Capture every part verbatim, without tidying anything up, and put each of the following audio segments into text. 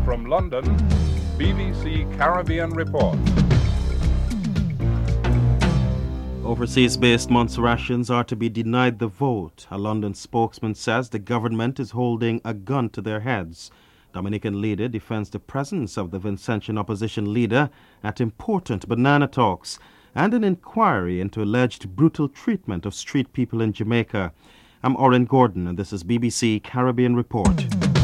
from London, B B C Caribbean Report. Overseas-based Montserratians are to be denied the vote. A London spokesman says the government is holding a gun to their heads. Dominican leader defends the presence of the Vincentian opposition leader at important banana talks and an inquiry into alleged brutal treatment of street people in Jamaica. I'm Oren Gordon, and this is B B C Caribbean Report.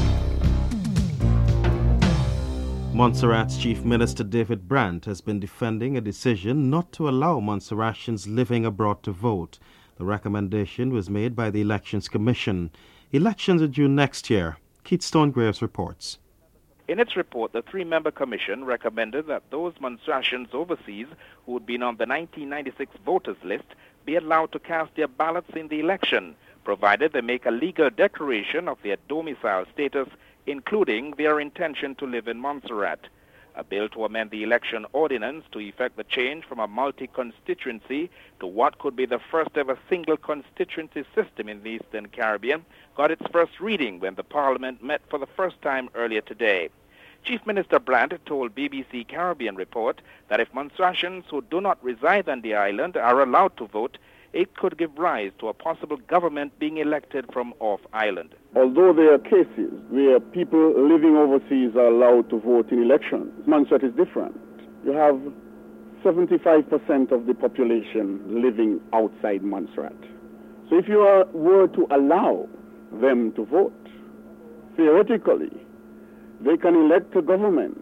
Montserrat's Chief Minister David Brandt has been defending a decision not to allow Montserratians living abroad to vote. The recommendation was made by the Elections Commission. Elections are due next year. Keith Stonegraves reports. In its report, the three-member commission recommended that those Montserratians overseas who had been on the nineteen ninety-six voters list be allowed to cast their ballots in the election, provided they make a legal declaration of their domicile status, including their intention to live in Montserrat. A bill to amend the election ordinance to effect the change from a multi-constituency to what could be the first-ever single-constituency system in the Eastern Caribbean got its first reading when the Parliament met for the first time earlier today. Chief Minister Brandt told B B C Caribbean Report that if Montserratians who do not reside on the island are allowed to vote, it could give rise to a possible government being elected from off-island. Although there are cases where people living overseas are allowed to vote in elections, Montserrat is different. You have seventy-five percent of the population living outside Montserrat. So if you are, were to allow them to vote, theoretically, they can elect a government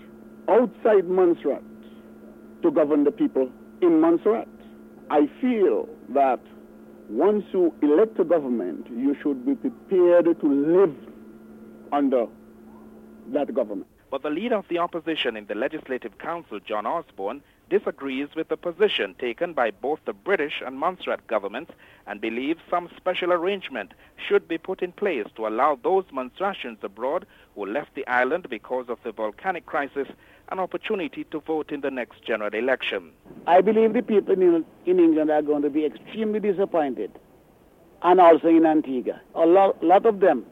outside Montserrat to govern the people in Montserrat. I feel that once you elect a government, you should be prepared to live under that government. But the leader of the opposition in the Legislative Council, John Osborne, disagrees with the position taken by both the British and Montserrat governments and believes some special arrangement should be put in place to allow those Montserratians abroad who left the island because of the volcanic crisis an opportunity to vote in the next general election. I believe the people in, in England are going to be extremely disappointed, and also in Antigua. A lot, lot of them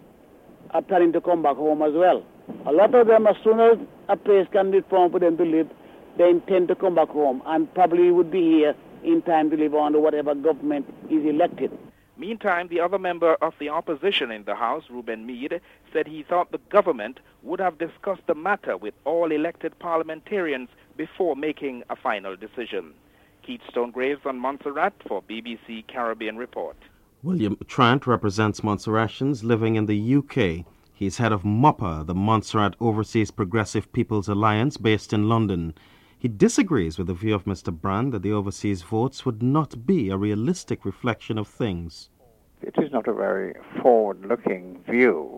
are planning to come back home as well. A lot of them, as soon as a place can be found for them to live, they intend to come back home and probably would be here in time to live under whatever government is elected. Meantime, the other member of the opposition in the House, Reuben Mead, said he thought the government would have discussed the matter with all elected parliamentarians before making a final decision. Keith Stonegraves on Montserrat for B B C Caribbean Report. William Trant represents Montserratians living in the U K. He's head of MOPA, the Montserrat Overseas Progressive People's Alliance, based in London. He disagrees with the view of Mister Brandt that the overseas votes would not be a realistic reflection of things. It is not a very forward-looking view.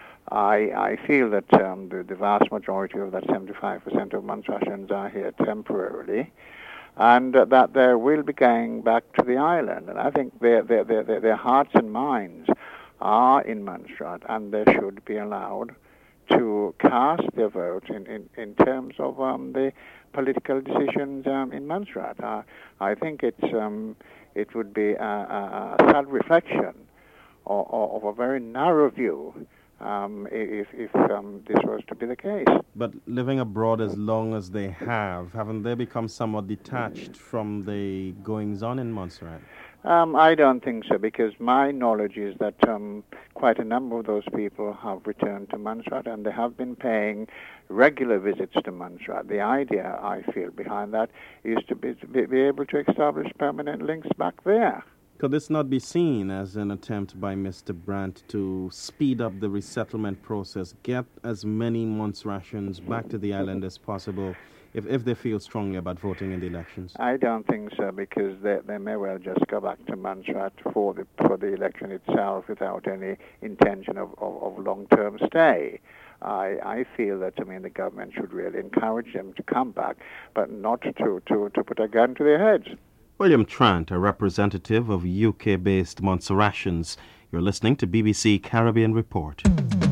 I, I feel that um, the, the vast majority of that seventy-five percent of Montserratians are here temporarily, and uh, that they will be going back to the island. And I think their, their, their, their, their hearts and minds are in Montserrat, and they should be allowed to cast their vote in, in, in terms of um, the political decisions um, in Montserrat. Uh, I think it's um, it would be a, a, a sad reflection of, of a very narrow view um, if, if um, this was to be the case. But living abroad as long as they have, haven't they become somewhat detached from the goings-on in Montserrat? Um, I don't think so, because my knowledge is that um, quite a number of those people have returned to Montserrat, and they have been paying regular visits to Montserrat. The idea, I feel, behind that is to be, to be able to establish permanent links back there. Could this not be seen as an attempt by Mister Brandt to speed up the resettlement process, get as many Montserratians back to the island as possible, if, if they feel strongly about voting in the elections? I don't think so, because they, they may well just go back to Montserrat for the for the election itself without any intention of, of, of long-term stay. I, I feel that, I mean, the government should really encourage them to come back, but not to, to, to put a gun to their heads. William Trant, a representative of U K-based Montserratians. You're listening to B B C Caribbean Report.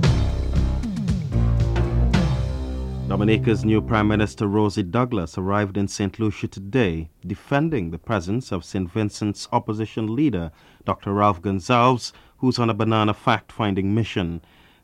Dominica's new Prime Minister Rosie Douglas arrived in Saint Lucia today, defending the presence of Saint Vincent's opposition leader, Doctor Ralph Gonsalves, who's on a banana fact-finding mission.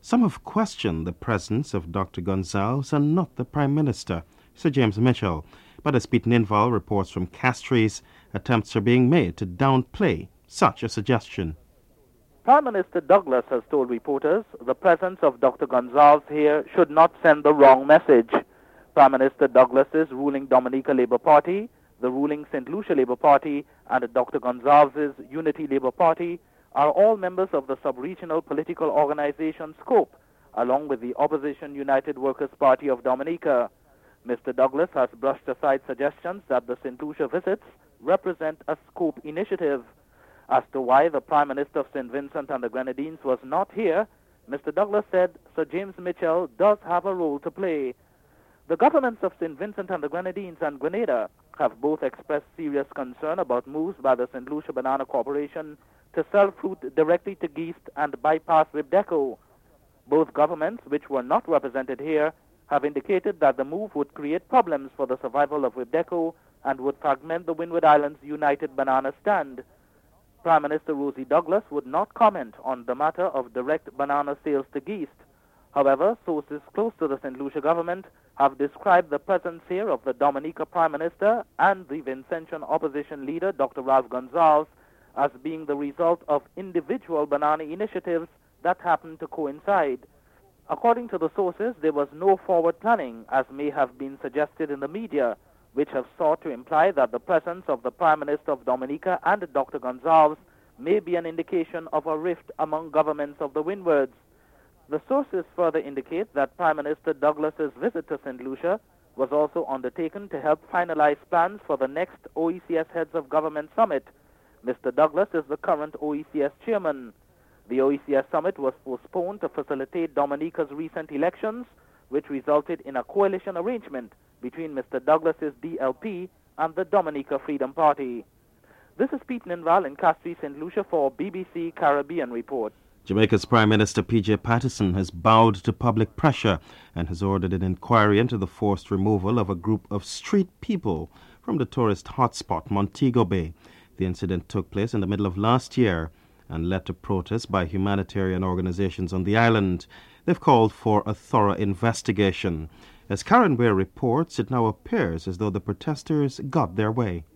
Some have questioned the presence of Doctor Gonzalez and not the Prime Minister, Sir James Mitchell. But as Pete Ninval reports from Castries, attempts are being made to downplay such a suggestion. Prime Minister Douglas has told reporters the presence of Doctor Gonzalez here should not send the wrong message. Prime Minister Douglas's ruling Dominica Labour Party, the ruling Saint Lucia Labour Party, and Doctor Gonzalez's Unity Labour Party are all members of the sub-regional political organization SCOPE, along with the opposition United Workers' Party of Dominica. Mister Douglas has brushed aside suggestions that the Saint Lucia visits represent a SCOPE initiative. As to why the Prime Minister of Saint Vincent and the Grenadines was not here, Mister Douglas said Sir James Mitchell does have a role to play. The governments of Saint Vincent and the Grenadines and Grenada have both expressed serious concern about moves by the Saint Lucia Banana Corporation to sell fruit directly to Geest and bypass Ribdeco. Both governments, which were not represented here, have indicated that the move would create problems for the survival of Ribdeco and would fragment the Windward Islands' united banana stand. Prime Minister Rosie Douglas would not comment on the matter of direct banana sales to Geest. However, sources close to the Saint Lucia government have described the presence here of the Dominica Prime Minister and the Vincentian opposition leader, Doctor Ralph Gonzalez, as being the result of individual banana initiatives that happened to coincide. According to the sources, there was no forward planning, as may have been suggested in the media, which have sought to imply that the presence of the Prime Minister of Dominica and Doctor Gonzalez may be an indication of a rift among governments of the Windwards. The sources further indicate that Prime Minister Douglas's visit to Saint Lucia was also undertaken to help finalize plans for the next O E C S Heads of Government Summit. Mister Douglas is the current O E C S chairman. The O E C S Summit was postponed to facilitate Dominica's recent elections, which resulted in a coalition arrangement between Mister Douglas's D L P and the Dominica Freedom Party. This is Pete Ninval in Castries, Saint Lucia for B B C Caribbean Report. Jamaica's Prime Minister P J Patterson has bowed to public pressure and has ordered an inquiry into the forced removal of a group of street people from the tourist hotspot Montego Bay. The incident took place in the middle of last year and led to protests by humanitarian organizations on the island. They've called for a thorough investigation. As Karen Weir reports, it now appears as though the protesters got their way.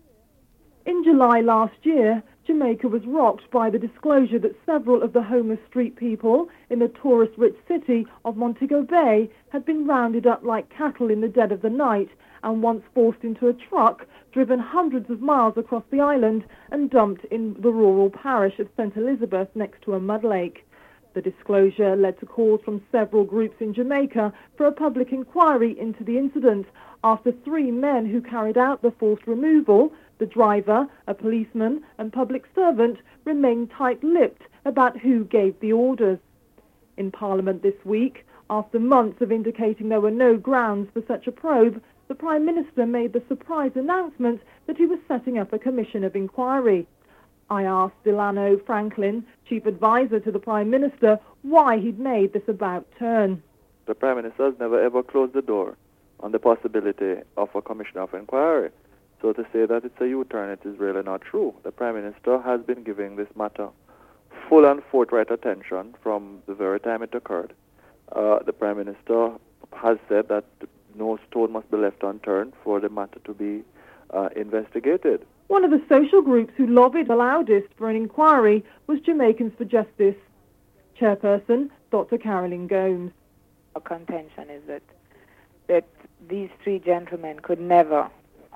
In July last year, Jamaica was rocked by the disclosure that several of the homeless street people in the tourist-rich city of Montego Bay had been rounded up like cattle in the dead of the night and once forced into a truck, driven hundreds of miles across the island and dumped in the rural parish of Saint Elizabeth next to a mud lake. The disclosure led to calls from several groups in Jamaica for a public inquiry into the incident after three men who carried out the forced removal, the driver, a policeman and public servant, remained tight-lipped about who gave the orders. In Parliament this week, after months of indicating there were no grounds for such a probe, the Prime Minister made the surprise announcement that he was setting up a commission of inquiry. I asked Delano Franklin, Chief Advisor to the Prime Minister, why he'd made this about turn. The Prime Minister has never ever closed the door on the possibility of a commission of inquiry. So to say that it's a U-turn, it is really not true. The Prime Minister has been giving this matter full and forthright attention from the very time it occurred. Uh, the Prime Minister has said that no stone must be left unturned for the matter to be uh, investigated. One of the social groups who lobbied the loudest for an inquiry was Jamaicans for Justice. Chairperson, Doctor Carolyn Gomes. Our contention is that, that these three gentlemen could never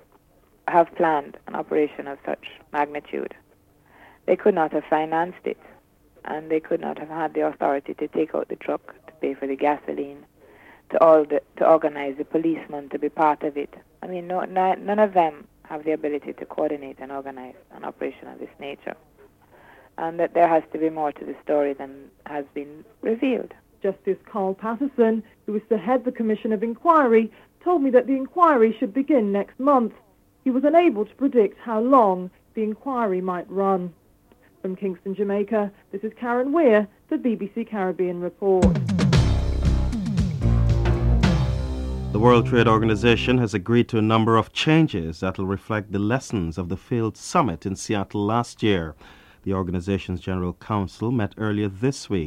have planned an operation of such magnitude. They could not have financed it, and they could not have had the authority to take out the truck, to pay for the gasoline, to all the, to organize the policemen to be part of it. I mean, no, no, none of them have the ability to coordinate and organize an operation of this nature. And that there has to be more to the story than has been revealed. Justice Carl Patterson, who was to head the Commission of Inquiry, told me that the inquiry should begin next month. He was unable to predict how long the inquiry might run. From Kingston, Jamaica, this is Karen Weir for B B C Caribbean Report. The World Trade Organization has agreed to a number of changes that will reflect the lessons of the failed summit in Seattle last year. The organization's General Council met earlier this week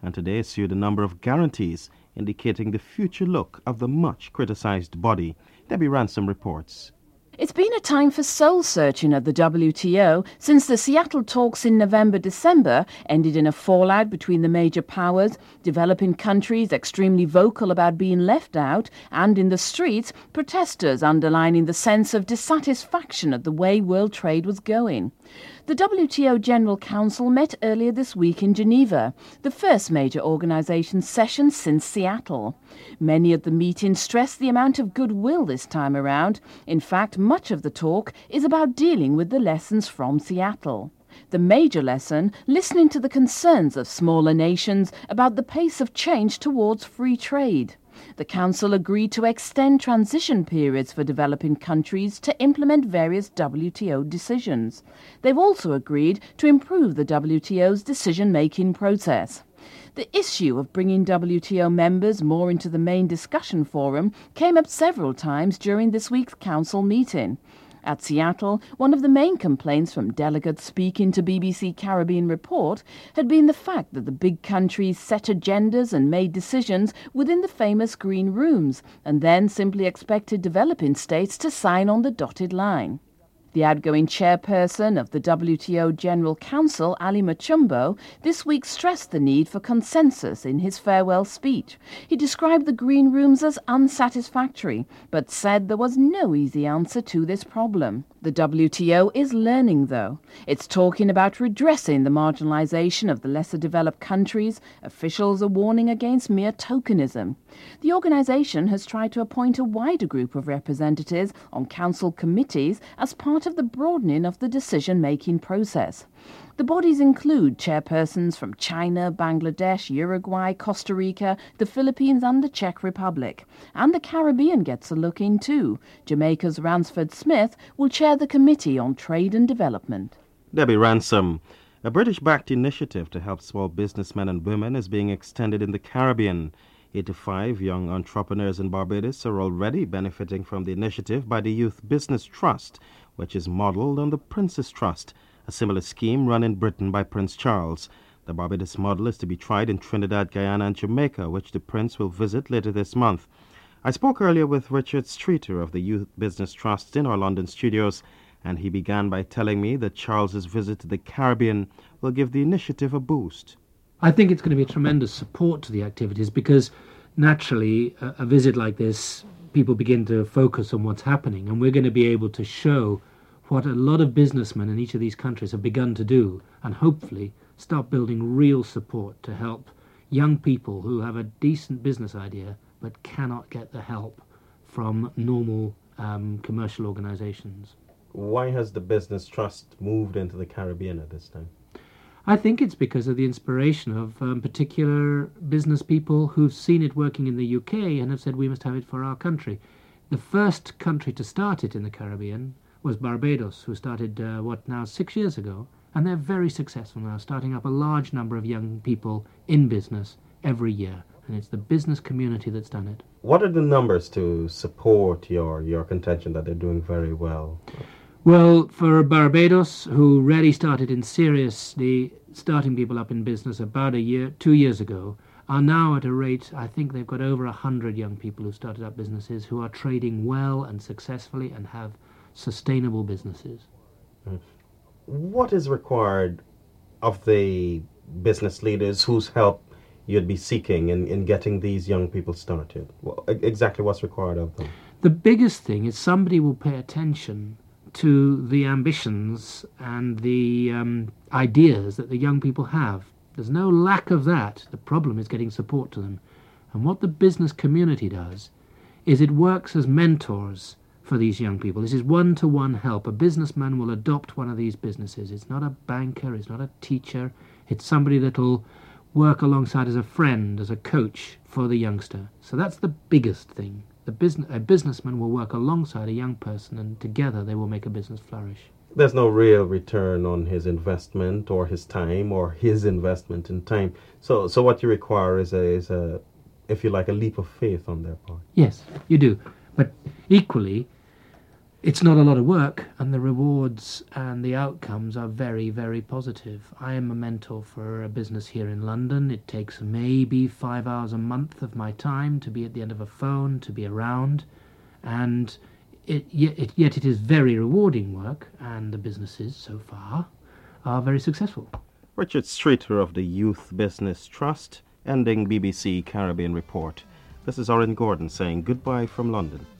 and today issued a number of guarantees indicating the future look of the much criticized body. Debbie Ransom reports. It's been a time for soul-searching at the W T O since the Seattle talks in November-December ended in a fallout between the major powers, developing countries extremely vocal about being left out, and in the streets, protesters underlining the sense of dissatisfaction at the way world trade was going. The W T O General Council met earlier this week in Geneva, the first major organisation session since Seattle. Many at the meeting stressed the amount of goodwill this time around. In fact, much of the talk is about dealing with the lessons from Seattle. The major lesson, listening to the concerns of smaller nations about the pace of change towards free trade. The Council agreed to extend transition periods for developing countries to implement various W T O decisions. They've also agreed to improve the W T O's decision-making process. The issue of bringing W T O members more into the main discussion forum came up several times during this week's Council meeting. At Seattle, one of the main complaints from delegates speaking to B B C Caribbean Report had been the fact that the big countries set agendas and made decisions within the famous green rooms, and then simply expected developing states to sign on the dotted line. The outgoing chairperson of the W T O General Council, Ali Machumbo, this week stressed the need for consensus in his farewell speech. He described the green rooms as unsatisfactory, but said there was no easy answer to this problem. The W T O is learning, though. It's talking about redressing the marginalization of the lesser developed countries. Officials are warning against mere tokenism. The organization has tried to appoint a wider group of representatives on council committees as part of the broadening of the decision-making process. The bodies include chairpersons from China, Bangladesh, Uruguay, Costa Rica, the Philippines and the Czech Republic. And the Caribbean gets a look in too. Jamaica's Ransford Smith will chair the Committee on Trade and Development. Debbie Ransom. A British-backed initiative to help small businessmen and women is being extended in the Caribbean. eighty-five young entrepreneurs in Barbados are already benefiting from the initiative by the Youth Business Trust, which is modelled on the Prince's Trust, a similar scheme run in Britain by Prince Charles. The Barbados model is to be tried in Trinidad, Guyana and Jamaica, which the Prince will visit later this month. I spoke earlier with Richard Streeter of the Youth Business Trust in our London studios, and he began by telling me that Charles's visit to the Caribbean will give the initiative a boost. I think it's going to be a tremendous support to the activities because naturally a, a visit like this, people begin to focus on what's happening, and we're going to be able to show what a lot of businessmen in each of these countries have begun to do, and hopefully start building real support to help young people who have a decent business idea but cannot get the help from normal um, commercial organizations. Why has the Business Trust moved into the Caribbean at this time? I think it's because of the inspiration of um, particular business people who've seen it working in the U K and have said we must have it for our country. The first country to start it in the Caribbean was Barbados, who started, uh, what, now six years ago, and they're very successful now, starting up a large number of young people in business every year, and it's the business community that's done it. What are the numbers to support your, your contention that they're doing very well? Well, for Barbados, who really started in seriously starting people up in business about a year, two years ago, are now at a rate, I think they've got over a hundred young people who started up businesses who are trading well and successfully and have sustainable businesses. What is required of the business leaders whose help you'd be seeking in, in getting these young people started? Well, exactly what's required of them? The biggest thing is somebody will pay attention to the ambitions and the um, ideas that the young people have. There's no lack of that. The problem is getting support to them. And what the business community does is it works as mentors for these young people. This is one-to-one help. A businessman will adopt one of these businesses. It's not a banker, it's not a teacher, it's somebody that'll work alongside as a friend, as a coach for the youngster. So that's the biggest thing. The business, a businessman will work alongside a young person, and together they will make a business flourish. There's no real return on his investment or his time or his investment in time. So so what you require is a, is a, if you like, a leap of faith on their part. Yes, you do. But equally, it's not a lot of work, and the rewards and the outcomes are very, very positive. I am a mentor for a business here in London. It takes maybe five hours a month of my time to be at the end of a phone, to be around, and it, yet, it, yet it is very rewarding work, and the businesses so far are very successful. Richard Streeter of the Youth Business Trust, ending B B C Caribbean Report. This is Oren Gordon saying goodbye from London.